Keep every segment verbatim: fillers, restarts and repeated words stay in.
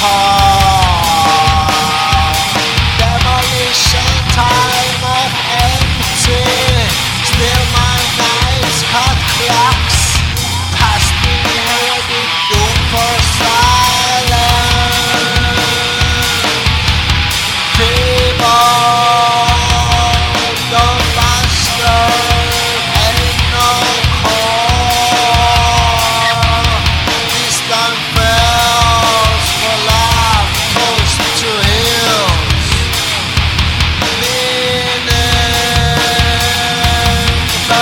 Demolition time of empty. Still my nights cut clocks. Past me headed doom for silence. People don't master ain't no call. Distant bells for love close to hills. Meaning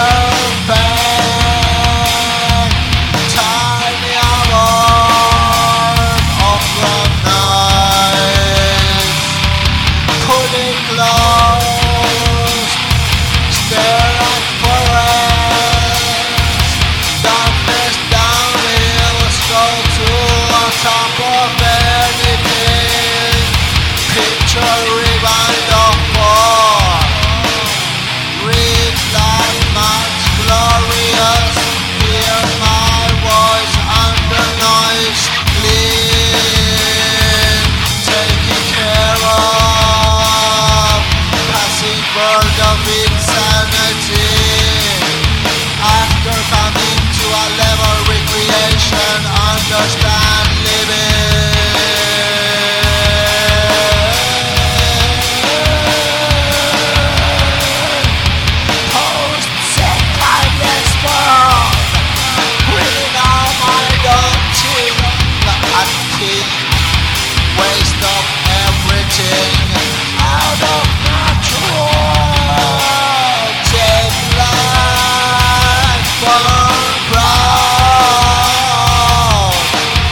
perfect. Tiny hour of the night. Pull it close. Stare at forest. Darkness downhill. Scroll to on top of anything. Picture rewind of fall. Read like much glorious. Hear my voice under noise. Clean. Taking care of. Passing bird of insanity. After coming to a level recreation, understand living. Post-sick kindness world. Reading all my daunting anti. Waste of everything. Out of natural. Take life for proud.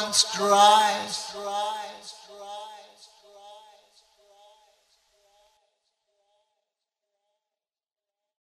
once dry.